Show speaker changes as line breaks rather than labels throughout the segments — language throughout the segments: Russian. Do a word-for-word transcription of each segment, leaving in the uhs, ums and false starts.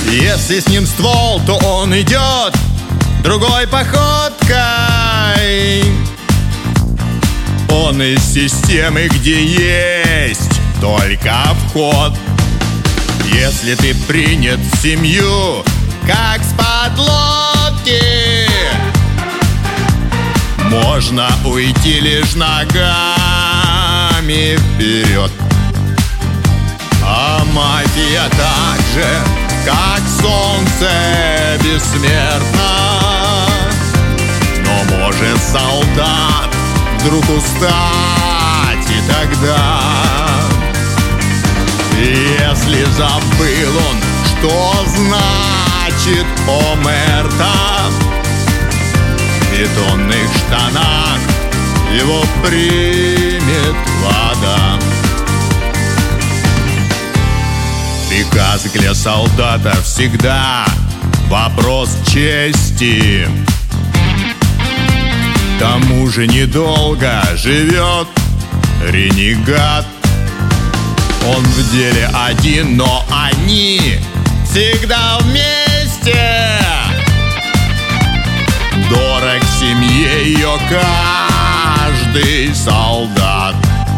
Если с ним ствол, то он идет другой походкой. Он из системы, где есть только вход. Если ты принят в семью, как с подлодки, можно уйти лишь ногами вперед. А мафия так же, как солнце, бессмертна. Но может солдат вдруг устать, и тогда, если забыл он, что значит омерта, в бетонных штанах его примет вода. Приказ для солдата всегда вопрос чести. К тому же недолго живет ренегат. Он в деле один, но они всегда вместе. Дорог семье ее каждый солдат.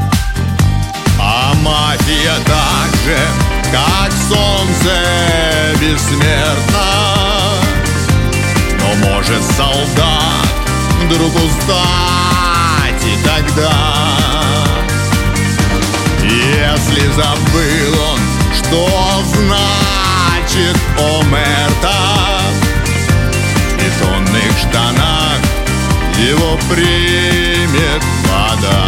А мафия так же, как солнце, бессмертна. Но может солдат вдруг устать, и тогда, если забыл он, что значит омерта, в бетонных штанах его примет вода.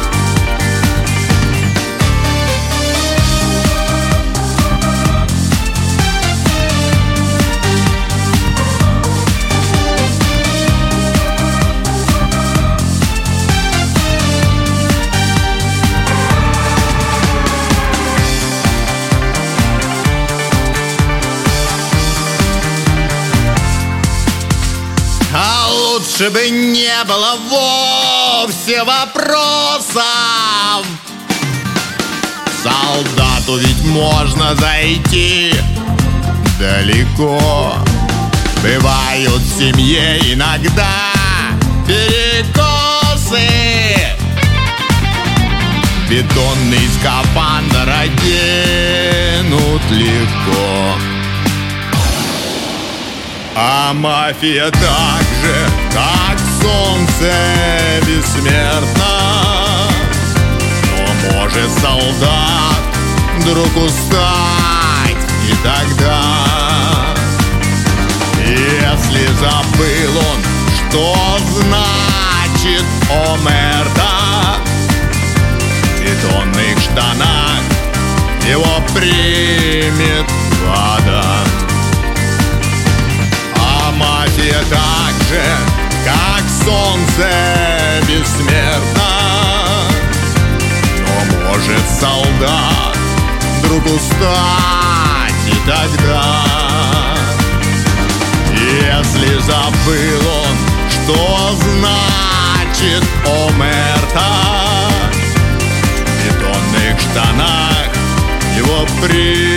Лучше бы не было вовсе вопросов. Солдату ведь можно зайти далеко. Бывают в семье иногда перекосы. Бетонный скафандр оденут легко. А мафия так же, как солнце, бессмертна. Но может солдат вдруг устать, и тогда, если забыл он, что значит омерта, в бетонных штанах его примет вода. Мафия так же, как солнце, бессмертна. Но может солдат вдруг устать, и тогда, если забыл он, что значит омерта, в бетонных штанах его при